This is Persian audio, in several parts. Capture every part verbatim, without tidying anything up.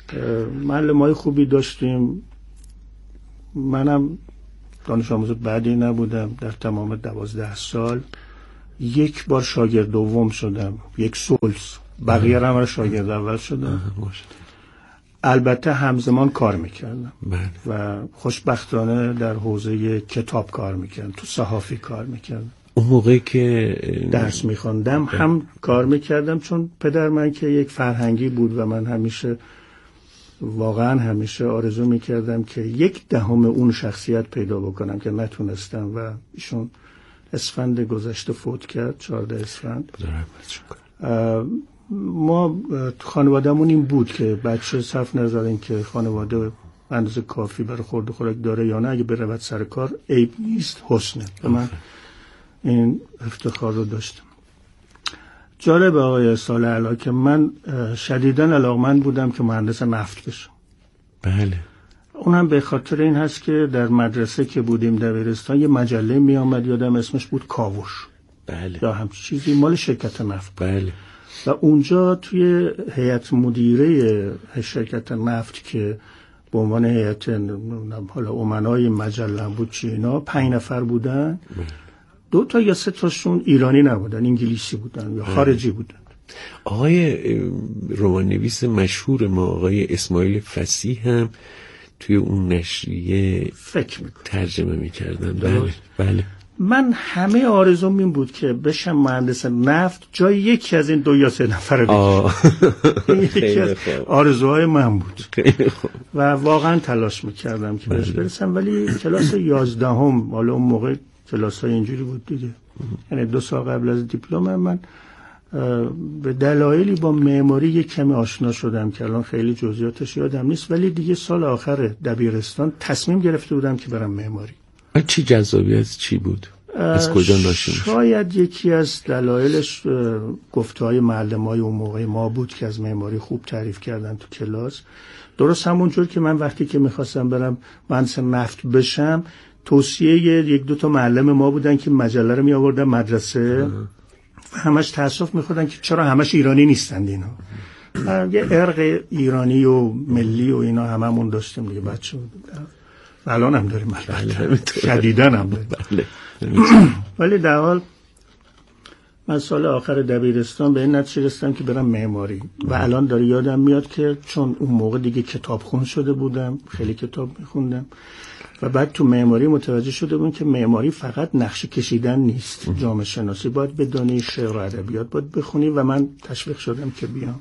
معلمای خوبی داشتیم. منم دانش آموز بعدی نبودم. در تمام دوازده سال یک بار شاگرد دوم شدم، یک سلس. بقیه هم را شاگرد اول شدم. البته همزمان کار میکردم و خوشبختانه در حوزه کتاب کار میکردم، تو صحافی کار میکردم. اون موقعی که درس میخوندم هم کار میکردم، چون پدر من که یک فرهنگی بود و من همیشه واقعا همیشه آرزو میکردم که یک دهم اون شخصیت پیدا بکنم که نتونستم و ایشون اسفند گذشته فوت کرد، چهارده اسفند. ما خانوادهمون این بود که بچه صرف نظر که خانواده اندازه کافی برای خورد و خوراک داره یا نه، اگه برود سر کار عیب نیست، حسنه. و من این افتخار رو داشتم. جالب آقای صالح که من شدیداً علاقمند بودم که مهندس نفت بشم. بله. اونم به خاطر این هست که در مدرسه که بودیم دبیرستان یه مجله می آمد، یادم اسمش بود کاوش. بله. یا همچین چیزی، مال شرکت نفت. بله. و اونجا توی هیئت مدیره شرکت نفت که به عنوان هیئت حالا امنای مجله بود چی اینا، پنج نفر بودن. بله. دو تا یا سه تاشون ایرانی نبودن، انگلیسی بودن یا خارجی بودن. آقای رمان‌نویس مشهور ما آقای اسماعیل فصیح هم توی اون نشریه فکر میکنم ترجمه میکردن. بله بله. من همه آرزوم این بود که بشم مهندس نفت جای یکی از این دو یا سه نفر دیگه. یکی از آرزوهای من بود و واقعا تلاش میکردم که بهش برسم. ولی کلاس یازدهم، حالا اون موقع کلاس‌های اینجوری بود دیگه، یعنی دو سال قبل از دیپلم من به دلایلی با معماری یک کمی آشنا شدم که الان خیلی جزئیاتش یادم نیست، ولی دیگه سال آخر دبیرستان تصمیم گرفته بودم که برم معماری. چی جذابی از چی بود؟ از کجا ناشی میشه؟ شاید یکی از دلایلش گفته‌های معلمای اون موقع ما بود که از معماری خوب تعریف کردن تو کلاس. درست همونجور که من وقتی که می‌خواستم برم مهندس نفت بشم، توصیه یک دو تا معلم ما بودن که مجله رو می آوردن مدرسه و همش تأسف می‌خوردن که چرا همش ایرانی نیستند اینا. یه ارق ایرانی و ملی و اینا هممون داشتیم دیگه بچه بود. الان هم داریم البته. شدیداً هم داریم. ولی در حال من سال آخر دبیرستان به این نتیجه رسیدم که برم معماری و الان داره یادم میاد که چون اون موقع دیگه کتابخون شده بودم، خیلی کتاب می‌خوندم و بعد تو معماری متوجه شده بودم که معماری فقط نقشه کشیدن نیست، جامعه شناسی باید بدونی، شعر و ادبیات باید بخونی و من تشویق شدم که بیام.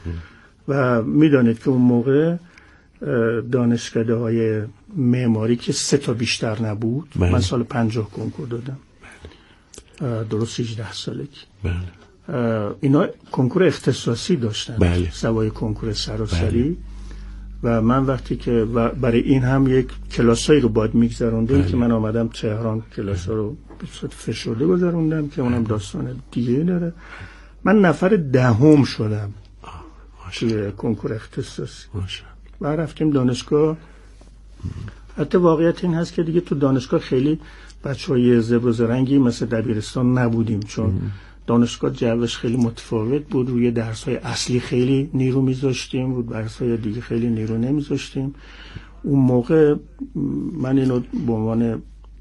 و میدانید که اون موقع دانشکده های معماری که سه تا بیشتر نبود. بله. من سال پنجاه کنکور دادم. بله. درست هجده سالگی. بله. اینا کنکور اختصاصی داشتن. بله. سوای کنکور سراسری. بله. و من وقتی که برای این هم یک کلاسایی رو باید میگذروندیم. بله. که من آمدم تهران کلاس ها رو به صورت فشرده گذروندم که اونم داستان دیگه داره. من نفر دهم شدم توی کنکور اختصاصی. و رفتیم دانشگاه. حتی واقعیت این هست که دیگه تو دانشگاه خیلی بچه‌های زبر و زرنگی مثل دبیرستان نبودیم، چون دانشگاه جوش خیلی متفاوت بود. روی درس‌های اصلی خیلی نیرو می‌ذاشتیم، رو درس‌های دیگه خیلی نیرو نمی‌ذاشتیم. اون موقع من اینو به عنوان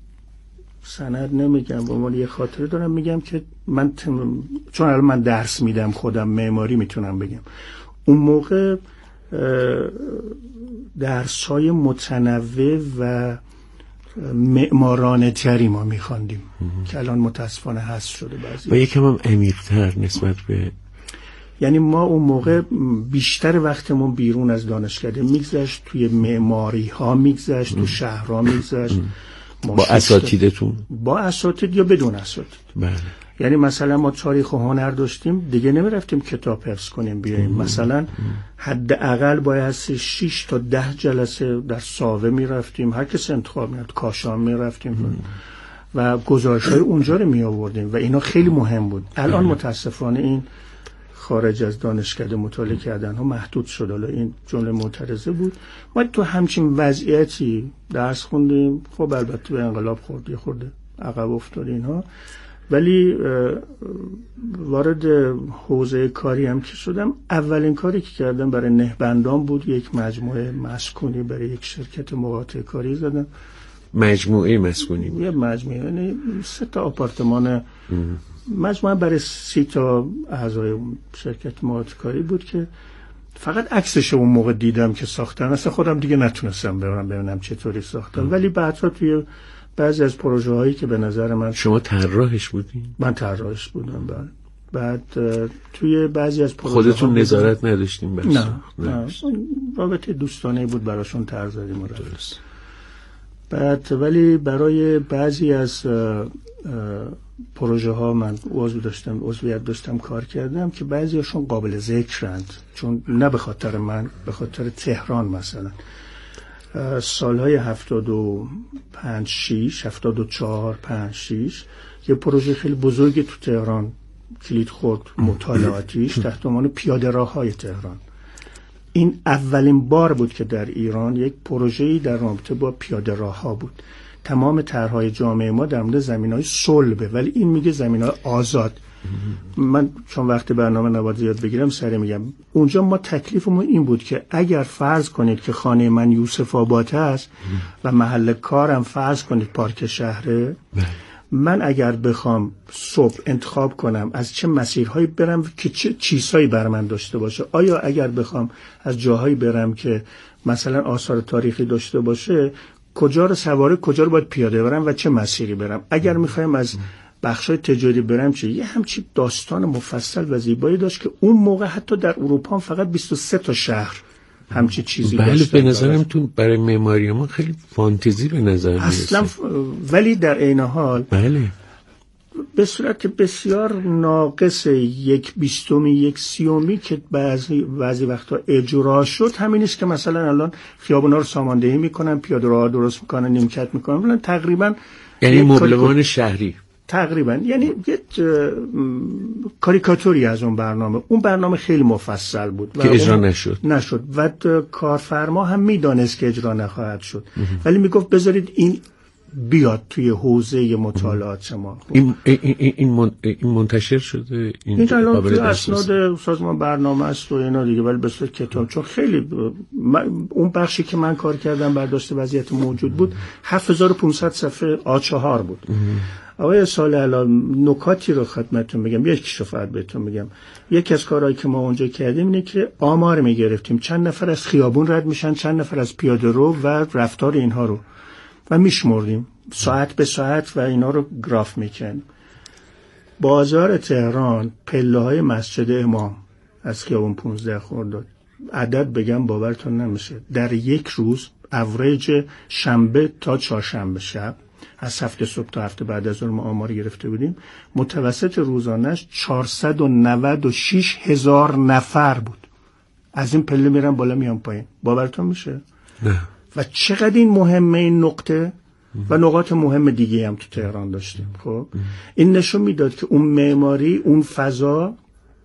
سند نمیگم، به عنوان یه خاطره دارم میگم که من تم... چون الان من درس میدم خودم معماری میتونم بگم، اون موقع درس‌های متنوع و معمارانه تری ما می‌خواندیم که الان متاسفانه حذف شده بعضی و یکم هم عمیق‌تر نسبت به، یعنی ما اون موقع بیشتر وقتمون بیرون از دانشکده میگذشت، توی معماری ها میگذشت، تو شهرها میگذشت. با اساتیدتون؟ با اساتید یا بدون اساتید. بله. یعنی مثلا ما تاریخ و هنر داشتیم، دیگه نمیرفتیم کتاب حفظ کنیم بیاییم. مثلا حداقل باید شش تا ده جلسه در ساوه میرفتیم، هر کس انتخاب می‌کرد، کاشان میرفتیم و گزارش‌های اونجا رو می آوردیم و اینا خیلی مهم بود. الان متاسفانه این خارج از دانشکده مطالعه کردن ها محدود شد. حالا این جمله معترضه بود. ما تو همچین وضعیتی درس خوندیم. خب البته به انقلاب خورد، یه خورده عقب افتاد اینها، ولی وارد حوزه کاری هم که شدم، اولین کاری که کردم برای نهبندان بود، یک مجموعه مسکونی برای یک شرکت مقاطع کاری زدم. مجموعه مسکونی بود. یه مجموعه، یعنی سه تا آپارتمان، مجموعه برای سی تا اعضای شرکت مقاطع کاری بود که فقط عکسش اون موقع دیدم که ساختن، اصلا خودم دیگه نتونستم ببینم ببینم چطوری ساختن. ولی بعدها توی بعضی از پروژه هایی که به نظر من، شما طراحش بودین؟ من طراحش بودم. بعد بعد توی بعضی از پروژه خودتون نظارت نداشتین بس؟ نه, نه. رابطه دوستانه بود، براشون طرح زدیم. درست. بعد ولی برای بعضی از پروژه ها من عضو داشتم عضویت داشتم کار کردم که بعضیاشون قابل ذکرند، چون نه به خاطر من، به خاطر تهران. مثلا سالهای هفتاد و پنج شیش هفتاد و چهار پنج شیش یه پروژه خیلی بزرگی تو تهران کلید خورد، مطالعاتیش تحت عنوان پیاده راه های تهران. این اولین بار بود که در ایران یک پروژه‌ای در رابطه با پیاده راه ها بود. تمام طرح‌های جامعه ما در مورد زمین‌های صلبه، ولی این میگه زمین‌های آزاد. من چون وقت برنامه نباید زیاد بگیرم سری میگم. اونجا ما تکلیفمون این بود که اگر فرض کنید که خانه من یوسف آباد هست و محل کارم فرض کنید پارک شهره، من اگر بخوام صبح انتخاب کنم از چه مسیرهایی برم که چه چیزهایی بر من داشته باشه، آیا اگر بخوام از جاهایی برم که مثلا آثار تاریخی داشته باشه، کجا رو سواره، کجا رو باید پیاده برم و چه مسیری برم، اگر میخوایم از بخشای تجاری برم چه. یه همچین داستان مفصل و زیبایی داشت که اون موقع حتی در اروپا فقط بیست و سه تا شهر همچی چیزی بله داشتن. به نظرم تو برای معماری ما خیلی فانتزی به نظر میرسه اصلا، ولی در عین حال بله به صورت بسیار ناقص یک بیستمی یک سیومی که بعضی بعضی وقتا اجرا شد همین است که مثلا الان خیابونا رو ساماندهی میکنن، پیاده روها درست میکنن، نیمکت میکنن، تقریبا یعنی مبلمان شهری تقریبا، یعنی یه کاریکاتوری از اون برنامه. اون برنامه خیلی مفصل بود که اجرا نشد نشد و کارفرما هم میدانست که اجرا نخواهد شد، ولی میگفت بذارید این بیاد توی حوزه مطالعات ما. این این این این منتشر شده، این, این الان توی اسناد سازمان برنامه است و اینا دیگه، ولی به صورت کتاب، چون خیلی اون بخشی که من کار کردم برداشت وضعیت موجود بود هفت هزار و پانصد صفحه آ چهار بود. آقای سال الان نکاتی رو خدمتتون بگم، یکیش رو فقط بهتون میگم. یکی از کارهایی که ما اونجا کردیم اینه که آمار میگرفتیم چند نفر از خیابون رد میشن، چند نفر از پیاده رو و رفتار اینها رو و میشمردیم ساعت به ساعت و اینا رو گراف میکنیم. بازار تهران، پله های مسجد امام از خیابون پانزده خرداد، عدد بگم باورتون نمیشه، در یک روز اوریج شنبه تا چهارشنبه شب از هفته صبح تا هفته بعد از اون ما آمار گرفته بودیم، متوسط روزانش چهارصد و نود و شش هزار نفر بود. از این پله میرن بالا میان پایین. باورتون میشه؟ نه. و چقدر این مهمه این نقطه و نقاط مهم دیگه هم تو تهران داشتیم. خب این نشون میداد که اون معماری، اون فضا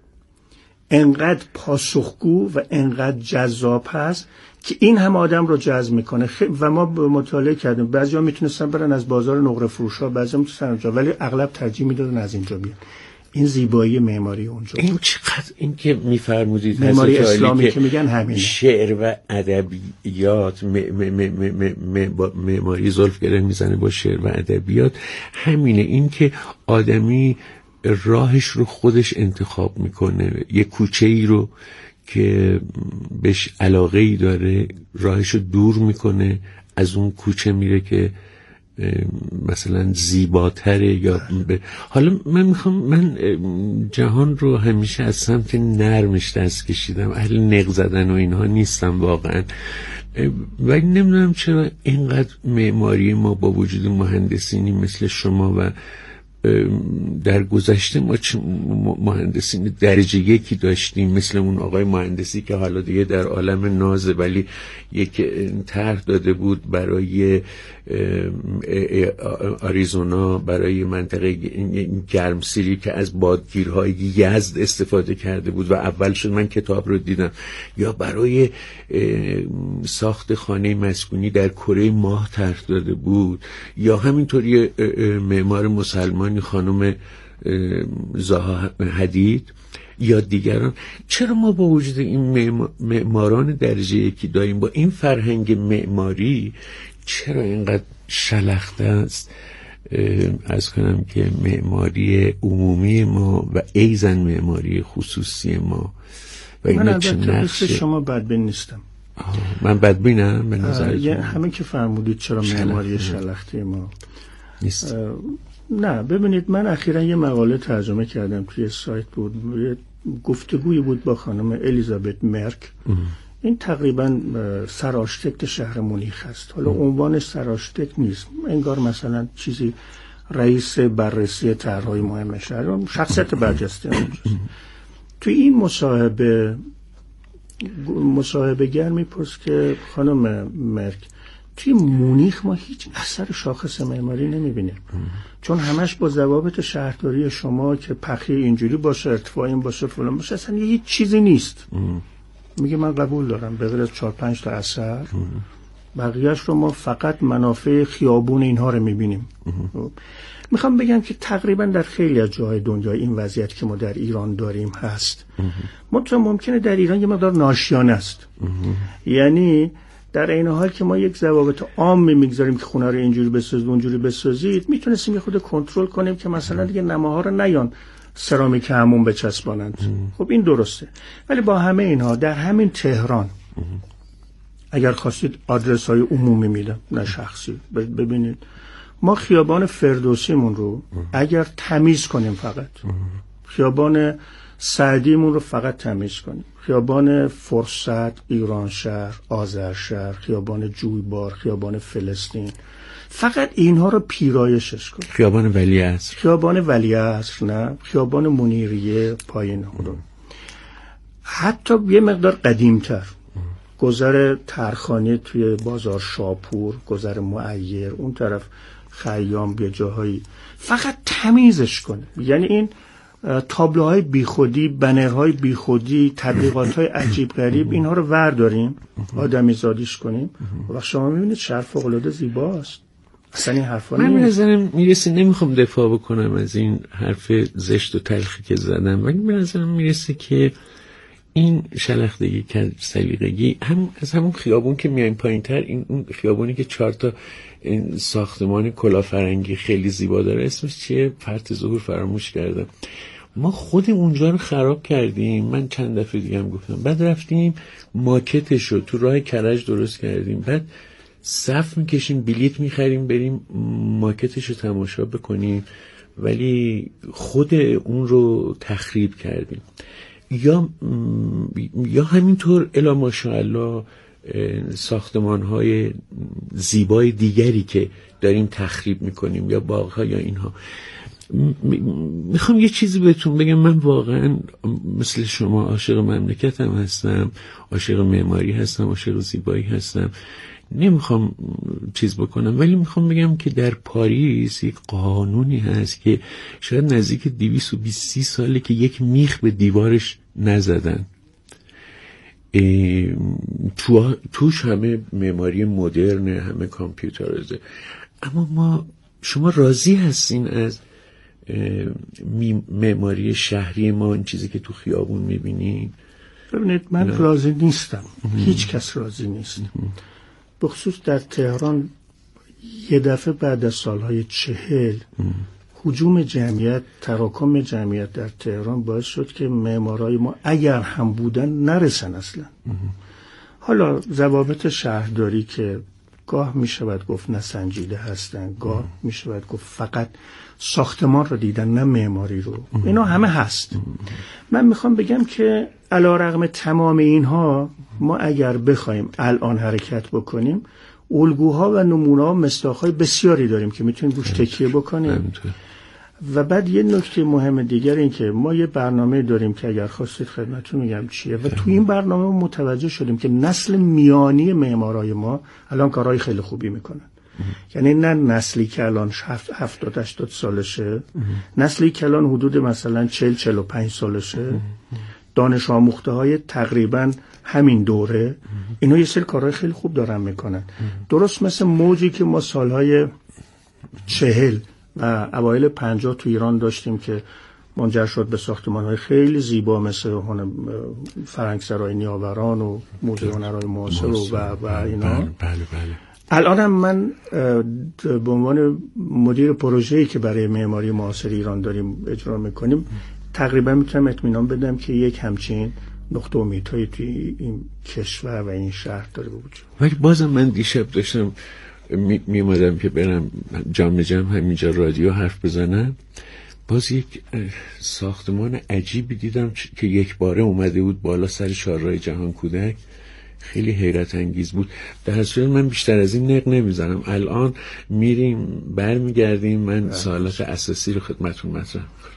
انقدر پاسخگو و انقدر جذاب هست که این هم آدم رو جذب میکنه. و ما مطالعه کردیم بعضیا میتونستن برن از بازار نقره فروشا، بعضیا میتونستن اونجا، ولی اغلب ترجیح میدادن از اینجا بیان. این زیبایی معماری اونجا. این چقدر این که میفرمودید معماری اسلامی که, که میگن همینه. شعر و ادبیات، معماری زلف گره میزنه با شعر و ادبیات، همینه. این که آدمی راهش رو خودش انتخاب میکنه، یه کوچه ای رو که بهش علاقه ای داره راهش رو دور میکنه، از اون کوچه میره که مثلا زیباتره. یا ب... حالا من میخوام، من جهان رو همیشه از سمت نرمش دست کشیدم، اهل نق زدن و اینها نیستم واقعا، ولی نمیدونم چرا اینقدر معماری ما با وجود مهندسینی مثل شما و در گذشته ما مهندسین درجه یکی داشتیم، مثل اون آقای مهندسی که حالا دیگه در عالم نازه، ولی یک طرح داده بود برای آریزونا، برای منطقه گرمسیری که از بادگیرهای یزد استفاده کرده بود و اول شد من کتاب رو دیدم. یا برای ساخت خانه مسکونی در کره ماه طرح داده بود. یا همینطوری معمار مسلمان زمانی خانم زاها حدید یا دیگران. چرا ما با وجود این معماران درجه یکی داریم، با این فرهنگ معماری، چرا اینقدر شلخته است از کنم که معماری عمومی ما و ایزن معماری خصوصی ما؟ و من البته مثل شما بدبین نیستم. من بدبینم به نظرتون؟ همین که فرمودید چرا معماری شلخته ما نیست. نه ببینید، من اخیراً یه مقاله ترجمه کردم توی سایت بود، یه گفتگویی بود با خانم الیزابت مرک. ام. این تقریباً سرآرشیتکت شهر مونیخ هست. حالا عنوانش سرآرشیتکت نیست، انگار مثلا چیزی رئیس بررسی طرح‌های مهم شهر، شخصیت برجسته اونجاست. توی این مصاحبه مصاحبه گر میپرس که خانم مرک توی مونیخ ما هیچ اثر شاخص معماری نمیبینیم، چون همش با ضوابط شهرداری شما که پخی اینجوری باشه، ارتفاع این باشه، فلان باشه، اصلا هیچ چیزی نیست. ام. میگه من قبول دارم به غیر از چهار پنج تا اثر بقیهش رو ما فقط منافع خیابون اینها رو میبینیم. میخوام بگم که تقریبا در خیلی از جاهای دنیا این وضعیت که ما در ایران داریم هست. منتها ممکنه در ایران یه مقدار ناشیانه است. یعنی در این حال که ما یک ضوابط عام میگذاریم که خونه رو اینجوری بسازید اونجوری بسازید، میتونستیم یه خود کنترل کنیم که مثلا دیگه نماها رو نیان سرامیک همون بچسبانند. خب این درسته، ولی با همه اینها در همین تهران اگر خواستید آدرس های عمومی میدم نه شخصی، ببینید ما خیابان فردوسیمون رو اگر تمیز کنیم، فقط خیابان سعدیمون رو فقط تمیز کنیم، خیابان فرصت، ایرانشهر، آذرشهر، خیابان جویبار، خیابان فلسطین، فقط اینها رو پیرایشش کنیم، خیابان ولیعصر، خیابان ولیعصر نه، خیابان منیریه پایین رو، حتی یه مقدار قدیمتر، گذر ترخانی توی بازار شاپور، گذر معیر، اون طرف خیام، به جاهایی فقط تمیزش کنه. یعنی این تابلوهای بیخودی، بنرهای بیخودی، تبلیغاتهای عجیب غریب، اینها رو ورداریم، آدمی زادیش کنیم و شما میبینید شهر فوق‌العاده زیباست. اصلا این حرفا نیست. من به نظرم میرسه، نمیخوام دفاع بکنم از این حرف زشت و تلخی که زدم، ولی به نظرم میرسه که این شلختگی که سلیقگی هم از همون خیابون که میایم پایینتر، این اون خیابونی که چهار تا این ساختمان کلافرنگی خیلی زیبا داره، اسمش چیه؟ فرط ظهور، فراموش کردم. ما خود اونجا رو خراب کردیم. من چند دفعه دیگه هم گفتم. بعد رفتیم ماکتش رو تو راه کرج درست کردیم، بعد صف میکشیم، بلیت میخریم بریم ماکتش رو تماشا بکنیم، ولی خود اون رو تخریب کردیم. یا یا همینطور الا ماشاءالله ساختمان‌های زیبای دیگری که داریم تخریب میکنیم، یا باغ‌ها یا اینها. میخوام یه چیزی بهتون بگم، من واقعا مثل شما عاشق مملکتم هستم، عاشق معماری هستم، عاشق زیبایی هستم، نمیخوام چیز بکنم، ولی میخوام بگم که در پاریس یک قانونی هست که شاید نزدیک دویست و بیست ساله که یک میخ به دیوارش نزدن. تو توش همه معماری مدرن، همه کامپیوترایزه، اما ما شما راضی هستین از معماری شهری ما، این چیزی که تو خیابون میبینین؟ ببینید من نه. راضی نیستم. هیچ کس راضی نیست. بخصوص در تهران یه دفعه بعد از سالهای چهل هجوم جمعیت، تراکم جمعیت در تهران باعث شد که معمارای ما اگر هم بودن نرسن اصلا. حالا ضوابط شهرداری که گاه می شود گفت نسنجیده هستن، گاه می شود گفت فقط ساختمان رو دیدن نه معماری رو، اینا همه هست. من میخوام بگم که علیرغم تمام اینها، ما اگر بخوایم الان حرکت بکنیم، الگوها و نمونه‌ها، مصداق‌های بسیاری داریم که میتونیم روش تکیه بکنیم. و بعد یه نکته مهم دیگر این که ما یه برنامه داریم که اگر خواستید خدمتتون میگم چیه، و تو این برنامه متوجه شدیم که نسل میانی معمارای ما الان کارهای خیلی خوبی میکنن. یعنی نه نسلی که الان هفتاد هشتاد سالشه، نسلی که الان حدود مثلا چهل چهل و پنج سالشه، دانش آموخته های تقریبا همین دوره، اینا یه سری کارهای خیلی خوب دارن میکنن. درست مثل موجی که ما سالهای چهل و اوایل پنجاه تو ایران داشتیم که منجر شد به ساختمان‌های خیلی زیبا مثل فرنگسرای نیاوران و موزه هنرهای معاصر و و اینا. بله بله بله. الانم من به عنوان مدیر پروژه‌ای که برای معماری معاصر ایران داریم اجرا می‌کنیم تقریبا میتونم اطمینان بدم که یک همچین نقطه امیدهایی توی این کشور و این شهر داره وجود. ولی بازم من دیشب داشتم می‌اومدم که برم جام جم همینجا رادیو حرف بزنم، باز یک ساختمان عجیبی دیدم که یک باره اومده بود بالا سر چهارراه جهان کودک. خیلی حیرت انگیز بود. در صورت من بیشتر از این نق نمیزنم. الان میریم برمیگردیم، من سوالات اساسی رو خدمتتون مطرح میکنم.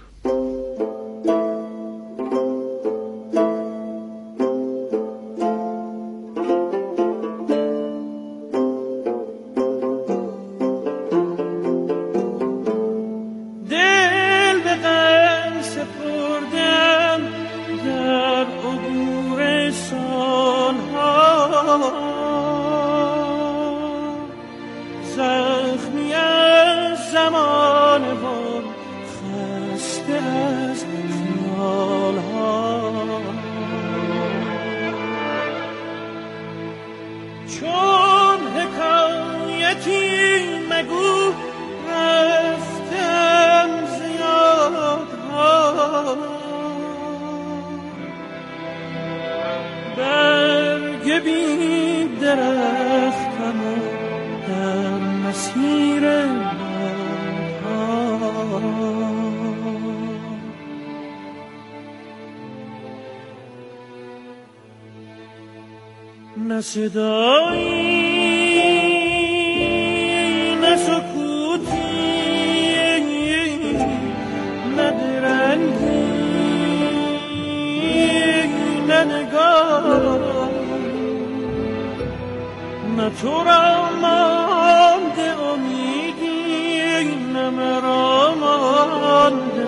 نه صدایی نه سکوتی نه درنگی نه نگاه، نه تو را مانده امیدی نه مرا مانده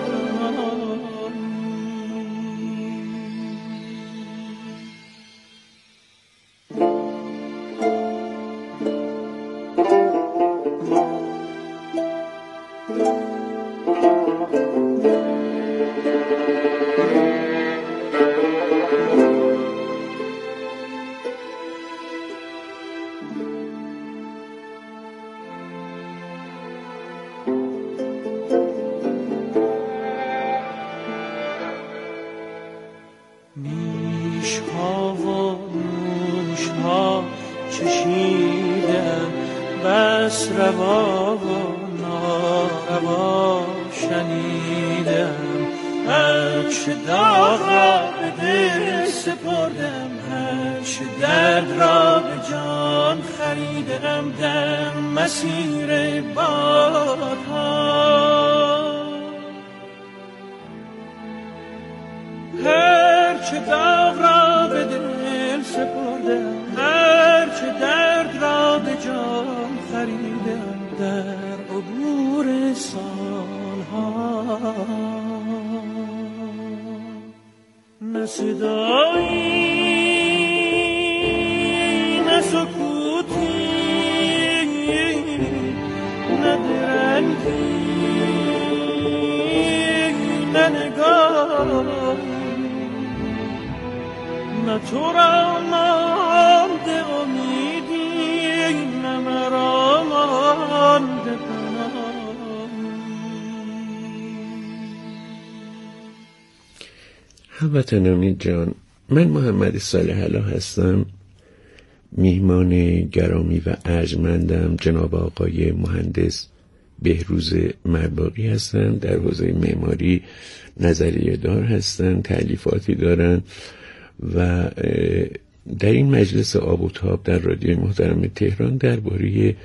بس روا و ناروا شنیدم، هرچه داغ را به دل سپردم، هرچه درد را به جان خریدم در مسیر بادها، هرچه داغ را به دل سپردم، هرچه درد را به جان خریدم در عبور سالها، نه صدایی نه سکوتی نه درنگی نه نگاه، نه تو را مانده امیدی نه مرا مانده پناهی. هموطنان جان، من محمد صالح علا هستم. میهمان گرامی و ارجمندم جناب آقای مهندس بهروز مرباقی هستند. در حوزه معماری نظریه دار هستند، تألیفاتی دارن و در این مجلس آب و تاب در رادیوی محترم تهران درباره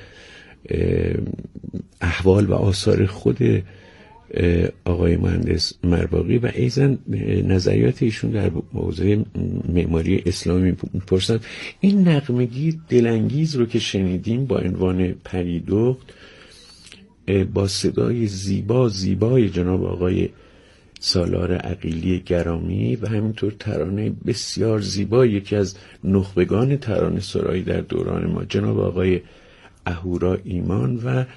احوال و آثار خود آقای مهندس مرباقی و ایضاً نظریات ایشون در حوزه معماری اسلامی میپرسن. این نغمگی دلانگیز رو که شنیدیم با عنوان پریدخت با صدای زیبا زیبای جناب آقای سالار عقیلی گرامی و همینطور ترانه بسیار زیبا یکی از نخبگان ترانه سرایی در دوران ما جناب آقای اهورا ایمان و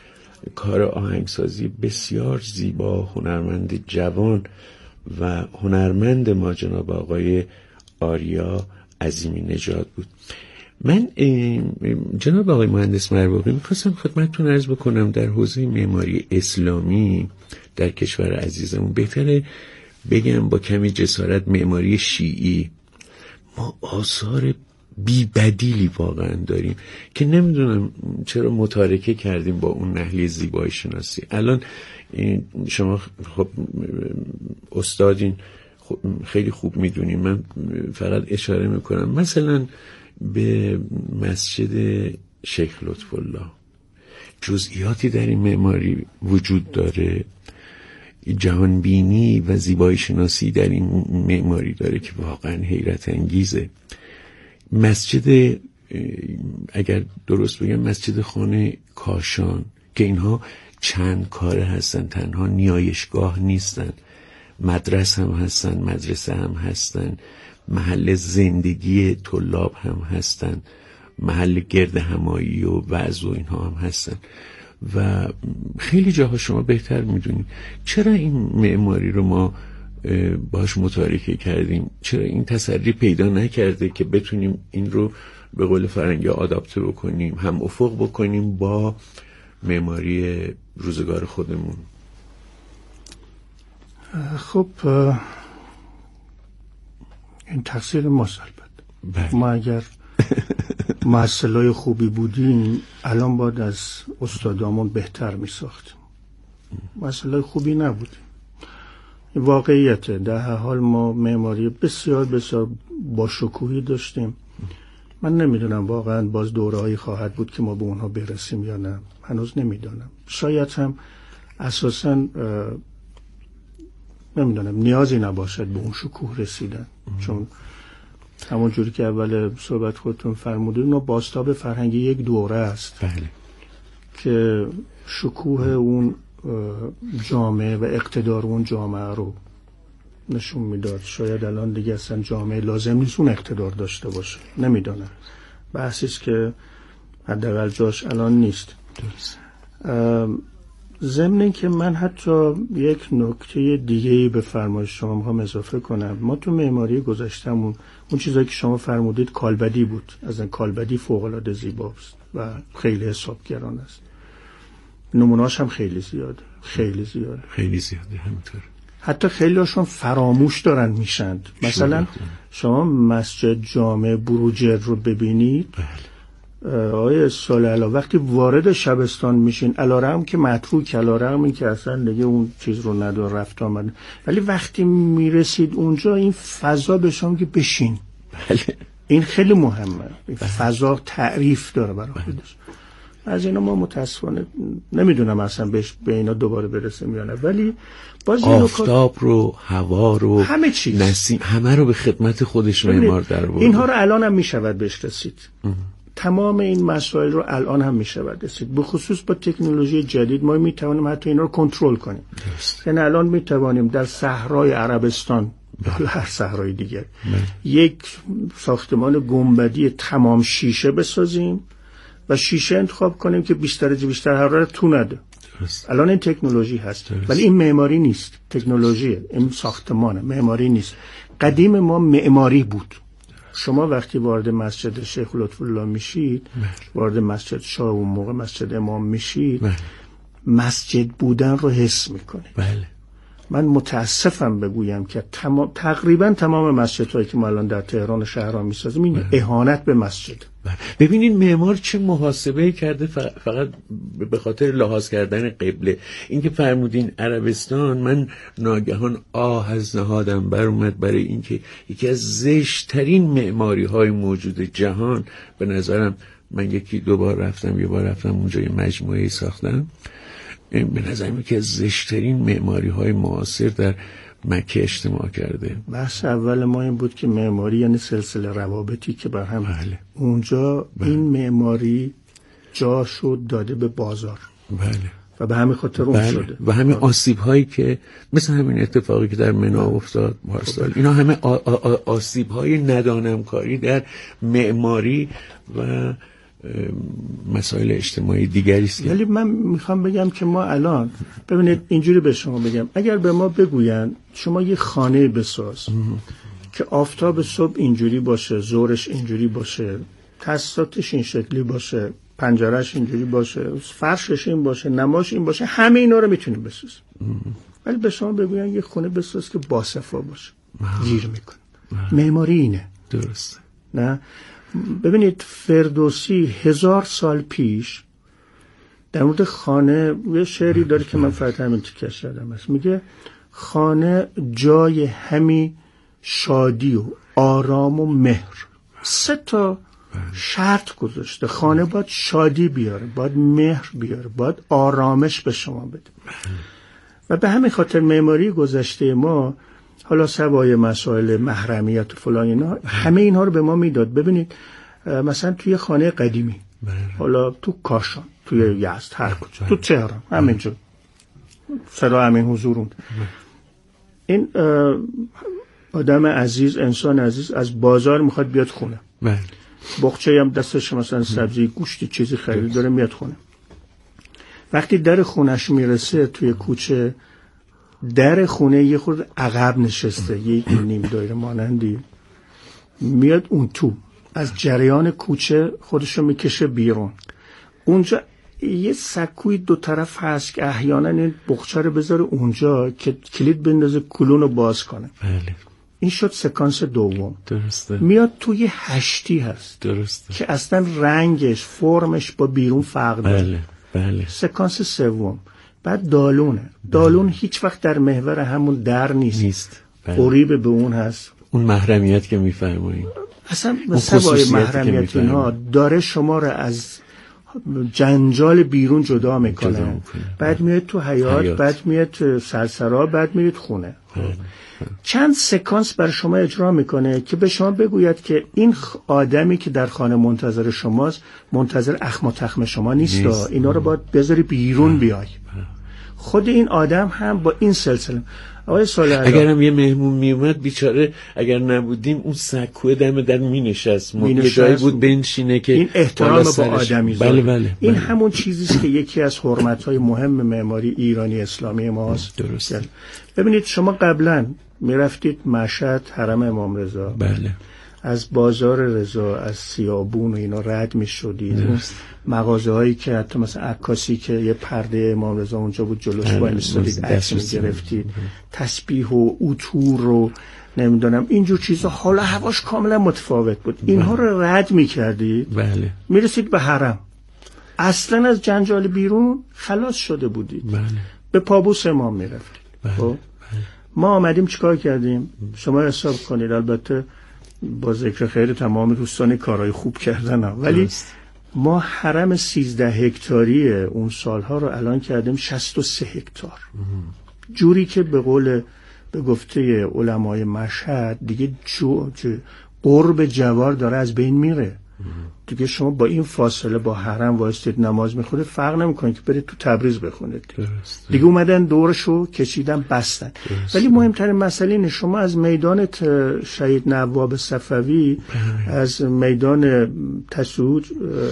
کار آهنگسازی بسیار زیبا، هنرمند جوان و هنرمند ما جناب آقای آریا عظیمی نژاد بود. من جناب آقای مهندس مرواقی میخواستم خدمتتون عرض بکنم در حوزه معماری اسلامی در کشور عزیزمون، بهتره بگم با کمی جسارت معماری شیعی، ما آثار بی بدیلی واقعا داریم که نمیدونم چرا متارکه کردیم با اون نحله زیبایی شناسی. الان شما خب استادین خیلی خوب میدونیم، من فقط اشاره میکنم مثلا به مسجد شیخ لطف الله جزئیاتی در این معماری وجود داره، جهانبینی و زیبایی شناسی در این معماری داره که واقعا حیرت انگیزه. مسجد، اگر درست بگم، مسجد خانه کاشان که اینها چند کاره هستن، تنها نیایشگاه نیستن، مدرسه هم هستن، مدرسه هم هستن، محل زندگی طلاب هم هستن، محل گرد همایی و وعظ و اینها هم هستن و خیلی جاها شما بهتر میدونید چرا این معماری رو ما باش متارکه کردیم، چرا این تسری پیدا نکرده که بتونیم این رو به قول فرنگی آداپته بکنیم، هم افق بکنیم با معماری روزگار خودمون. خب این تقصیر ماست البته. ما اگر محصلای خوبی بودیم الان باید از استادامون بهتر می ساختیم. محصلای خوبی نبودیم، واقعیته. در هر حال ما معماری بسیار بسیار با شکوهی داشتیم. من نمیدونم واقعا باز دوره‌ای خواهد بود که ما به اونها برسیم یا نه، هنوز نمیدونم. شاید هم اساساً نمیدونم نیازی نباشد به اون شکوه رسیدن، چون همون جوری که اول صحبت خودتون فرمودید ما بازتاب فرهنگی یک دوره است. بله. که شکوه اون جامعه و اقتدار اون جامعه رو نشون میداد. شاید الان دیگه اصلا جامعه لازم نیست اون اقتدار داشته باشه، نمیدونم، بحثیست که حداقل جاش الان نیست. درست. ضمن این که من حتی یک نکته دیگه‌ای به فرمایش شما میخوام اضافه کنم. ما تو معماری گذشتمون اون چیزایی که شما فرمودید کالبدی بود، از این کالبدی فوق‌العاده زیباست و خیلی حسابگران است. نمونه‌اش هم خیلی زیاده، خیلی زیاده، خیلی زیاده همینطور. حتی خیلی هاشون فراموش دارن میشند. مثلا شما مسجد جامع بروجرد رو ببینید. بله. آقای سالالا وقتی وارد شبستان میشین، علارغم که متروک، علارغم این که اصلا دیگه اون چیز رو نداره رفت آمد، ولی وقتی میرسید اونجا این فضا به شما که بشین. بله. این خیلی مهمه. بله. فضا تعریف داره برای خودش. از اینا ما متاسفانه نمیدونم اصلا بهش به اینا دوباره برسیم یا نه، ولی باز آفتاب رو، هوا رو، همه چیز، نسیم، همه رو به خدمت خودش معمار در آورد. اینها رو الان هم میشود بهش رسید. تمام این مسائل رو الان هم میشود رسید. به خصوص با تکنولوژی جدید ما میتوانیم حتی اینا رو کنترل کنیم. یعنی الان میتوانیم در صحرای عربستان یا هر صحرای دیگر یک ساختمان گنبدی تمام شیشه بسازیم و شیشه انتخاب کنیم که بیست درجه بیشتر حرارت تو نده. درست. الان این تکنولوژی هست. درست. ولی این معماری نیست، تکنولوژیه، این ساختمانه، معماری نیست. قدیم ما معماری بود. شما وقتی وارد مسجد شیخ لطف الله میشید، وارد مسجد شاه و موقع مسجد امام میشید، بله. مسجد بودن رو حس میکنید. بله. من متاسفم بگویم که تمام تقریبا تمام مسجدهایی که ما الان در تهران شهرها میسازیم این اهانت به مسجد. ببینید معمار چه محاسبه کرده فقط به خاطر لحاظ کردن قبله. اینکه فرمودین عربستان، من ناگهان آه از نهادم بر اومد برای اینکه یکی از زشترین معماری های موجود جهان، به نظرم من یکی دو بار رفتم یه بار رفتم اونجا یه مجموعه ساختم، به نظرم یکی از زشترین معماری های معاصر در مکه اجتماع کرده. بحث اول ما این بود که معماری یعنی سلسله روابطی که بر هم بله. اونجا بله. این معماری جاشو داده به بازار. بله. و به همین خاطر اون بله. شده. و همین آسیب هایی که مثل همین اتفاقی که در منا افتاد پارسال، اینا همه آسیب های ندانمکاری در معماری و مسائل اجتماعی دیگری است. ولی من میخوام بگم که ما الان ببینید اینجوری به شما بگم، اگر به ما بگوین شما یه خانه بساز که آفتاب صبح اینجوری باشه، ظهرش اینجوری باشه، تاسیساتش این شکلی باشه، پنجرهش اینجوری باشه، فرشش این باشه، نماش این باشه، همه اینا رو میتونیم بسازیم. ولی به شما بگوین یه خونه بساز که باصفا باشه، گیر میکنه. معماری اینه. درسته. نه ببینید فردوسی هزار سال پیش در مورد خانه یه شعری داره که من فقط همین تیکش شدم هست، میگه خانه جای همی شادی و آرام و مهر. سه تا شرط گذاشته. خانه باید شادی بیاره، باید مهر بیاره، باید آرامش به شما بده. و به همین خاطر معماری گذشته ما، حالا سوای مسائل محرمیت و فلان اینا، همه اینها رو به ما میداد. ببینید مثلا توی خانه قدیمی، حالا تو کاشان، توی یزد، هر کجا، تو تهران، همینجا صدا همین حضورون، این آدم عزیز، انسان عزیز از بازار میخواد بیاد خونه، بخچه هم دستش مثلا سبزی، گوشتی، چیزی خرید داره میاد خونه. وقتی در خونش میرسه توی کوچه، در خونه یه خورده عقب نشسته، یه نیم دایره مانندی، میاد اون تو از جریان کوچه خودشو میکشه بیرون. اونجا یه سکوی دو طرف هست که احیانا این بخچه رو بذاره اونجا که کلید بندازه کلون رو باز کنه. بله. این شد سکانس دوم. درسته. میاد توی هشتی هست. درسته. که اصلا رنگش، فرمش با بیرون فرق داره. بله. بله. سکانس سوم بعد دالونه. دالون بله. هیچ وقت در محور همون در نیست. نیست. قریب به اون هست. اون محرمیت که میفرمایید. اصلا سوای محرمیت اینها داره شما رو از جنجال بیرون جدا میکنه. جدا میکنه. بعد میاد تو حیات, حیات، بعد میاد سرسرا، بعد میاد خونه. بله. چند سکانس بر شما اجرا میکنه که به شما بگوید که این آدمی که در خانه منتظر شماست منتظر اخم و تخم شما نیست, نیست. اینا رو باید بذاری بیرون بیای. خود این آدم هم با این سلسله. آقای صالح اگرم یه مهمون میومد بیچاره اگر نبودیم اون سکوه دم در مینشست، یه جایی بود بنشینه که این احترام با آدمی زاد. بله بله. این بله. همون چیزیست که یکی از حرمت‌های مهم معماری ایرانی اسلامی ماست. درست. ببینید شما قبلا میرفتید مشهد حرم امام رضا، بله، از بازار رضا، از سیابون و اینا رد میشدید، مغازه هایی که حتی مثلا عکاسی که یه پرده امام رضا اونجا بود جلوش وای میستادید عکس میگرفتید، تسبیح و عطور و نمیدونم اینجور چیزا، حالا هواش کاملا متفاوت بود. اینها رو رد میکردید، بله، میرسید به حرم، اصلا از جنجال بیرون خلاص شده بودید، بله، به پابوس امام میرفتید. بله. خب ما آمدیم چیکار کردیم؟ شما حساب کنید، البته با ذکر خیر تمام دوستان کارهای خوب کردن ها. ولی درست. ما حرم سیزده هکتاری اون سالها رو الان کردیم شصت و سه هکتار، جوری که به قول به گفته علمای مشهد دیگه جو جو قرب جوار داره از بین میره. دیگه شما با این فاصله با حرم وایستید نماز میخونید فرق نمیکنه که برید تو تبریز بخونید. درست. دیگه اومدن دورشو کشیدن بستن. درست. ولی مهمترین مسئله اینه شما از میدان شهید نواب صفوی، از میدان تسوج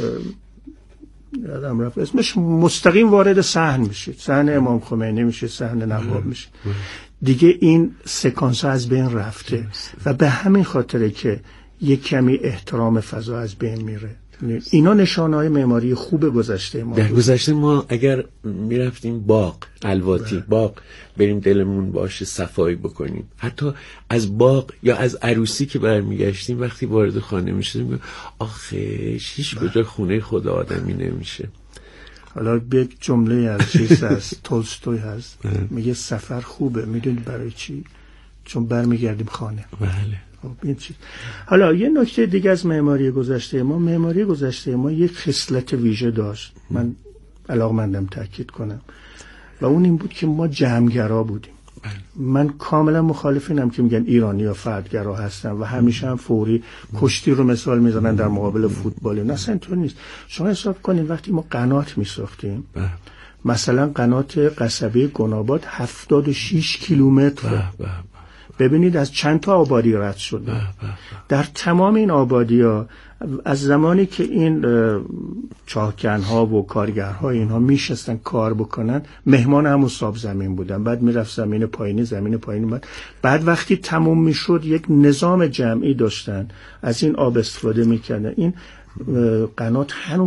یادم رفت اسمش، مستقیم وارد صحن میشید، صحن امام خمینی میشه، صحن نواب میشه. دیگه این سکانس از بین رفته. درست. و به همین خاطره که یک کمی احترام فضا از بین میره. اینا نشانه‌های معماری خوب گذشته ما. در گذشته ما اگر میرفتیم باغ الواتی بره. باغ بریم دلمون باشه صفایی بکنیم، حتی از باغ یا از عروسی که برمیگشتیم وقتی وارد خانه میشدیم آخه هیچ کجا خونه خدا آدمی نمیشه. حالا یک جمله از چیز از تولستوی هست میگه سفر خوبه، میدونی برای چی؟ چون برمیگردیم خانه. بله. این چیز. حالا یه نکته دیگه از معماری گذشته ما، معماری گذشته ما یک خصلت ویژه داشت، من علاقمندم تاکید کنم، و اون این بود که ما جمعگرا بودیم. من کاملا مخالف اینم که میگن ایرانی ها فردگرا هستن و همیشه هم فوری کشتی رو مثال میزنن در مقابل فوتبال. نه اصلا اینطور نیست. شما حساب کنید وقتی ما قنات میساختیم، مثلا قنات قصبه گناباد هفتاد و شش کیلومتر، ببینید از چند تا آبادی رد شده. در تمام این آبادی ها از زمانی که این چاهکن‌ها و کارگرها اینها میشستن کار بکنن، مهمان همون ساب زمین بودن، بعد میرفت زمین پایینی، زمین پایینی بعد بعد وقتی تموم میشد یک نظام جمعی داشتن، از این آب استفاده میکردن. این قنات هنوز